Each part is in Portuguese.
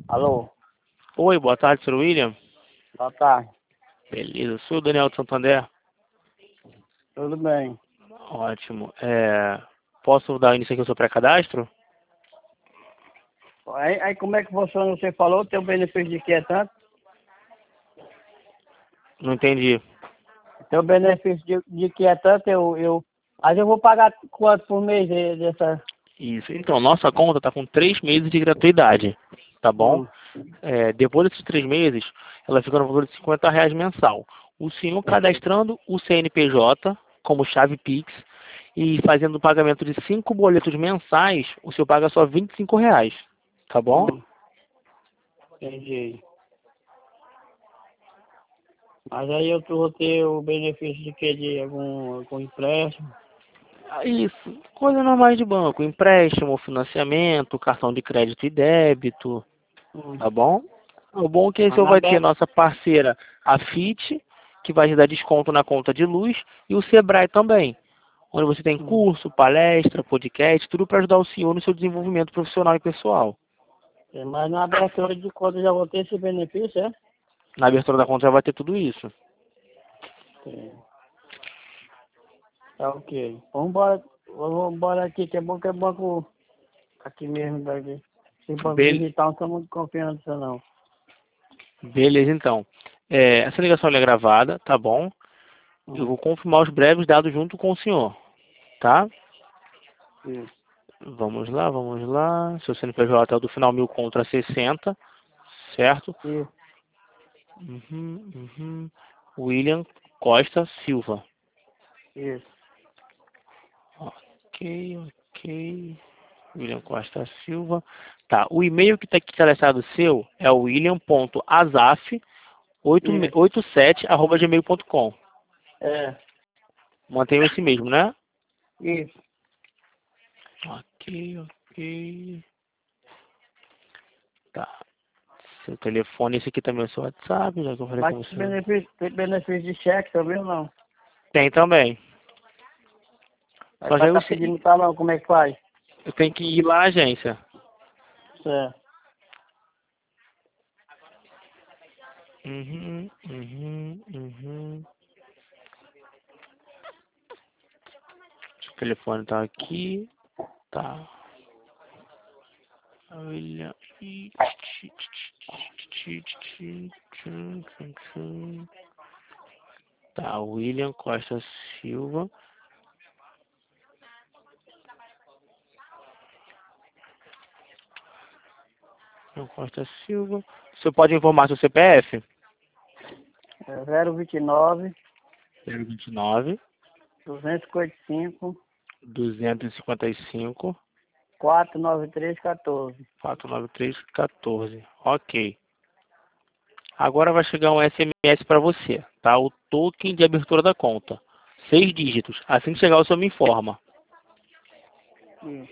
Alô, Oi, boa tarde, Sr. William. boa tarde. Beleza, sou o Daniel de Santander. Tudo bem? Ótimo. Posso dar início aqui ao seu pré-cadastro? Aí como é que funciona? Você falou, tem o benefício de que é tanto? Não entendi. Tem o benefício de que é tanto, mas eu vou pagar quanto por mês dessa... Isso. Então, nossa conta está com 3 meses de gratuidade, tá bom? Hum, Depois desses 3 meses, ela fica no valor de R$ 50 mensal. O senhor cadastrando o CNPJ como chave Pix e fazendo o pagamento de 5 boletos mensais, o senhor paga só R$ 25, tá bom? hum, entendi. Mas aí eu vou ter o benefício de que? De algum empréstimo? Isso, coisa normais de banco, empréstimo, financiamento, cartão de crédito e débito, Hum. tá bom? O bom é que aí o Mas senhor na vai ter Be... nossa parceira, a FIT, que vai te dar desconto na conta de luz, e o Sebrae também, onde você tem hum. curso, palestra, podcast, tudo para ajudar o senhor no seu desenvolvimento profissional e pessoal. Mas na abertura de conta eu já vou ter esse benefício, é? Na abertura da conta já vai ter tudo isso. Sim. Tá ok. Vamos embora aqui, que é banco aqui mesmo daqui. Esse banco Be- digital não estou muito confiante nisso não. Beleza, então. Essa ligação ela é gravada, tá bom? Eu Hum, vou confirmar os breves dados junto com o senhor, tá? isso, Vamos lá, vamos lá. Seu CNPJ é o do final 1000 contra 60, certo? isso, Uhum, uhum. William Costa Silva. isso, Ok, ok. William Costa Silva. Tá, o e-mail que está aqui cadastrado seu é o isso. william.azaf87@gmail.com. É, Mantenha esse mesmo, né? isso. Ok, ok. Tá. Seu telefone, esse aqui também é o seu WhatsApp, já que eu falei Mas com você. tem benefício de cheque também ou não? Tem também. Aí Só vai já estar pedindo talão, como é que faz? eu tenho que ir lá na agência. Certo. Uhum, uhum, uhum. O telefone tá aqui. Tá. Olha. Tá, William Costa Silva. William Costa Silva. Você pode informar seu CPF? É 029 029 255 255 49314. 49314. Ok. Agora vai chegar um SMS para você, tá? O token de abertura da conta. 6 dígitos. Assim que chegar, o senhor me informa. Isso.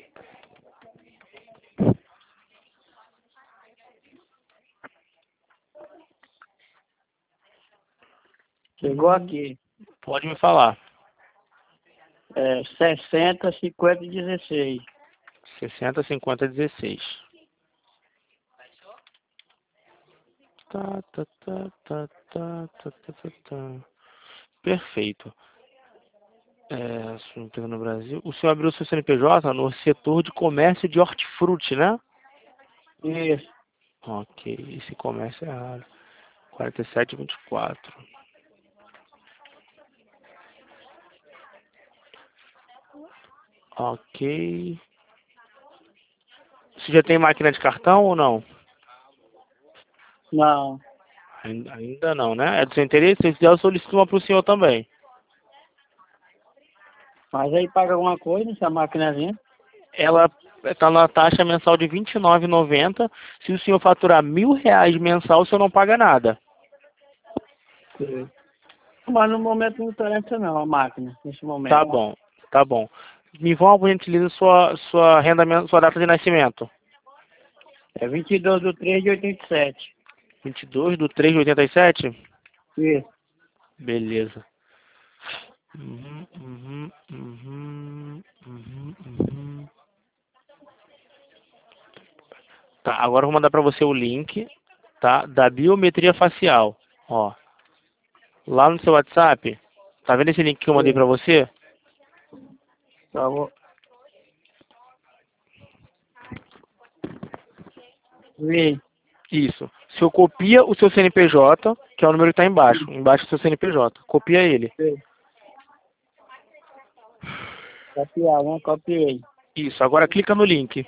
Chegou aqui. Pode me falar. É 60 50 16. 60 50 16. Tá, tá, tá, tá, tá, tá, tá, tá, tá. Perfeito. Sua empresa no Brasil. O senhor abriu o seu CNPJ no setor de comércio de hortifruti, né? Isso. Ok. Esse comércio é raro. 4724. Ok. Você já tem máquina de cartão ou não? Não. Ainda não, né? É do seu interesse? Se quiser, eu solicito uma para o senhor também. Mas aí paga alguma coisa essa maquinazinha? Ela está na taxa mensal de R$ 29,90. Se o senhor faturar R$ 1.000 mensal, o senhor não paga nada. Sim. Mas no momento não interessa não, a máquina, nesse Tá momento. bom, tá bom. Me informa, por gentileza, sua renda, sua data de nascimento. É 22/3/87. 22/3/87? Isso. Beleza. Uhum, uhum, uhum, uhum, uhum. Tá, agora eu vou mandar para você o link, tá? Da biometria facial. Ó, lá no seu WhatsApp, tá vendo esse link que eu mandei para você? Tá bom. Vi. Isso. Se eu copia o seu CNPJ, que é o número que está embaixo, embaixo do seu CNPJ, copia ele. Vi. Copiar, né? Copiei. Isso, agora clica no link.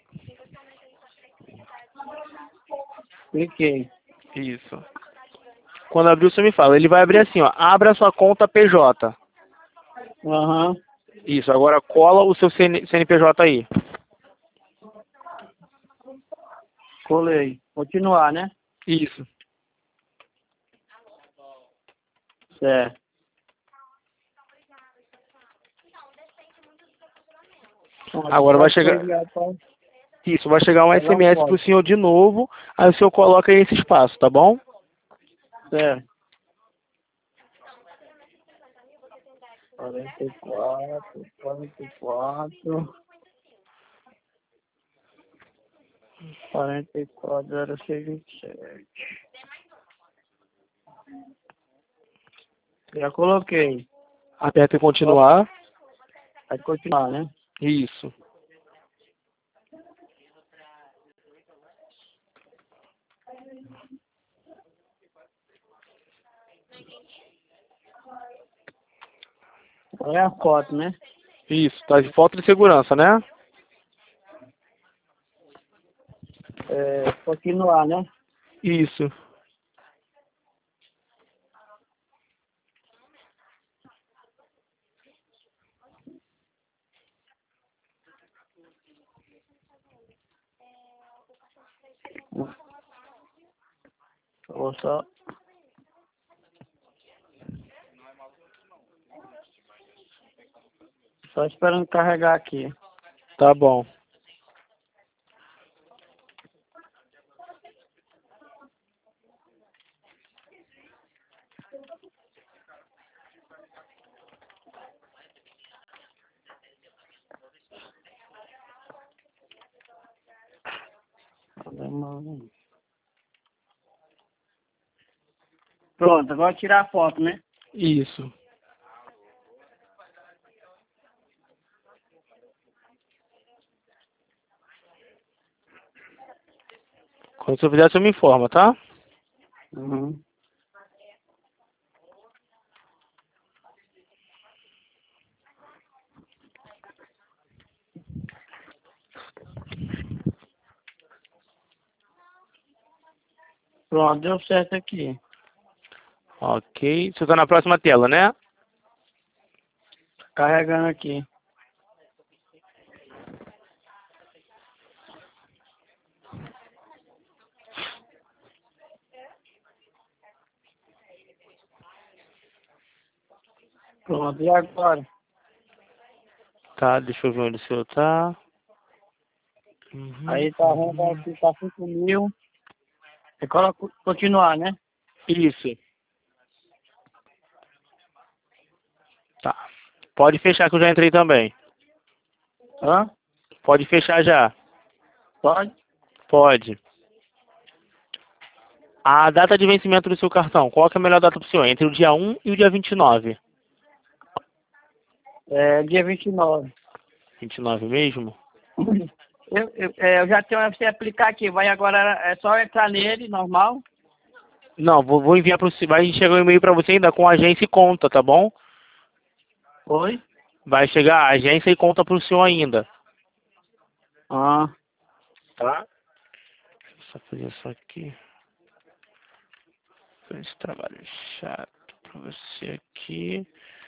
Cliquei. Isso. Quando abrir, você me fala. Ele vai abrir assim, ó. Abra sua conta PJ. Aham. Isso, agora cola o seu CNPJ aí. Colei. Continuar, né? Isso. Certo. Agora vai chegar... Isso, vai chegar um SMS pro senhor de novo. Aí o senhor coloca aí esse espaço, tá bom? Certo. 44, 44. 44, 067. Já coloquei. Aperta em continuar. Vai continuar, né? Isso. Olha a foto, né? Isso, tá de foto de segurança, né? Continuar, né? Isso. Vou só... Só esperando carregar aqui. Tá bom. Pronto, agora tirar a foto, né? Isso. Quando você fizer, você me informa, tá? Uhum. Pronto, deu certo aqui. Ok. Você tá na próxima tela, né? Carregando aqui. Pronto, e agora? Tá, deixa eu ver onde o seu tá. Uhum, Aí tá vendo aqui, tá 5.000. Você coloca continuar, né? Isso. Tá. Pode fechar que eu já entrei também. Hã? Pode fechar já. Pode? Pode. A data de vencimento do seu cartão, qual que é a melhor data pro senhor? Entre o dia 1 e o dia 29. Dia 29. 29 mesmo? Eu já tenho você aplicar aqui. Vai agora, é só entrar nele, normal. Não, vou enviar para você. Vai chegar um e-mail para você ainda com agência e conta, tá bom? Oi? Vai chegar agência e conta pro senhor ainda. Ah, Tá? Deixa eu só fazer isso aqui. Esse trabalho chato para você aqui.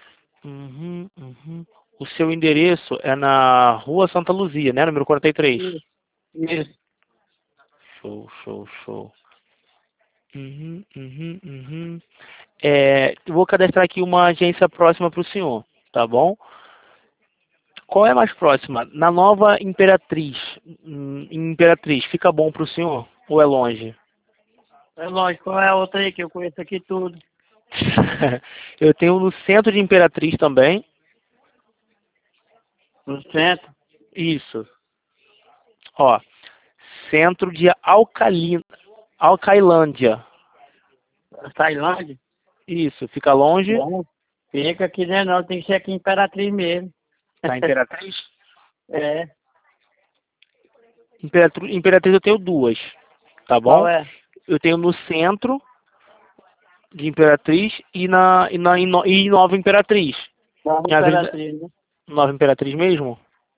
Uhum. O seu endereço é na Rua Santa Luzia, né? Número 43. isso. Show. Uhum. Eu vou cadastrar aqui uma agência próxima para o senhor, tá bom? Qual é mais próxima? Na Nova Imperatriz. Imperatriz, fica bom para o senhor? Ou é longe? É lógico, qual é a outra aí que eu conheço aqui tudo? Eu tenho no centro de Imperatriz também. No centro? Isso. Ó, centro de Alcailândia. Tailândia? Isso, fica longe. Bom, fica aqui, né? Não, tem que ser aqui em Imperatriz mesmo. Tá, Imperatriz? É. Imperatriz eu tenho duas, tá bom? Qual é? Eu tenho no centro de Imperatriz e em Nova Imperatriz. Nova Em Avenida Imperatriz, né? Nova Imperatriz mesmo?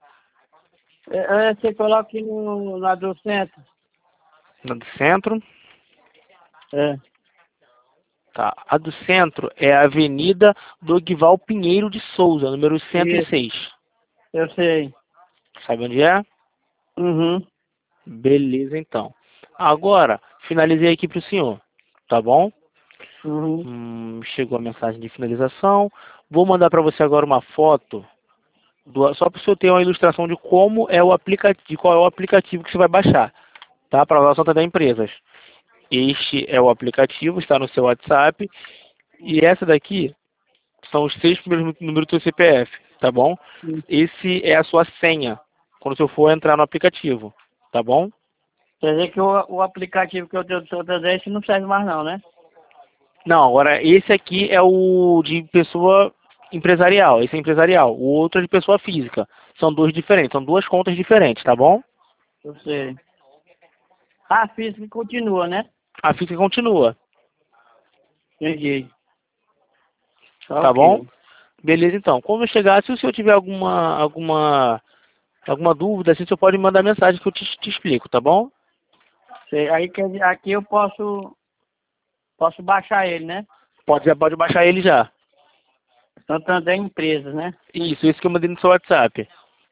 Você coloca aqui no, na do centro. Na do centro. É. Tá. A do centro é a Avenida Dogval Pinheiro de Souza, número 106. Eu sei. Sabe onde é? Uhum. Beleza, então. Agora, finalizei aqui para o senhor, tá bom? Uhum. Chegou a mensagem de finalização. Vou mandar para você agora uma foto, só para o senhor ter uma ilustração de como é o aplicativo, de qual é o aplicativo que você vai baixar, tá? Para a relação das empresas. Este é o aplicativo, está no seu WhatsApp. E essa daqui são os 6 primeiros números do seu CPF, tá bom? Esse é a sua senha, quando você for entrar no aplicativo, tá bom? Quer dizer que o aplicativo que eu tenho do seu esse não serve mais não, né? Não, agora esse aqui é o de pessoa empresarial, esse é empresarial. O outro é de pessoa física. São dois diferentes, são duas contas diferentes, tá bom? Eu sei. A física continua, né? A física continua, Entendi. tá Ok. bom? Beleza, então. Quando eu chegar, se o senhor tiver alguma dúvida, assim, o senhor pode me mandar mensagem que eu te explico, tá bom? Sei. Aí quer dizer, aqui eu posso baixar ele, né? Pode baixar ele já. Santander Empresas, né? Isso que eu mandei no seu WhatsApp.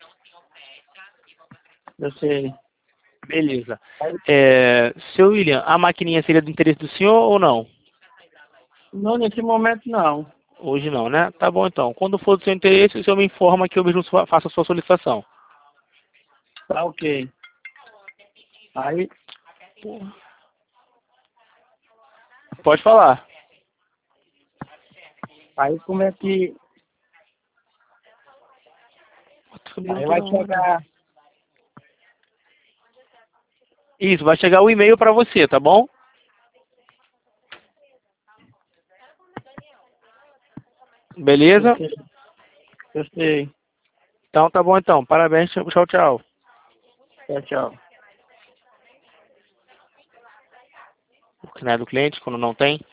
Eu sei. Beleza. Seu William, a maquininha seria do interesse do senhor ou não? Não, nesse momento não. Hoje não, né? Tá bom então. Quando for do seu interesse, o senhor me informa que eu mesmo faço a sua solicitação. Tá ok. Aí, Pode falar. aí como é que. Aí vai chegar. Isso, vai chegar o e-mail para você, tá bom? Beleza? Eu sei. Então tá bom então. Parabéns. Tchau, tchau. Tchau, tchau. O que não é do cliente, quando não tem.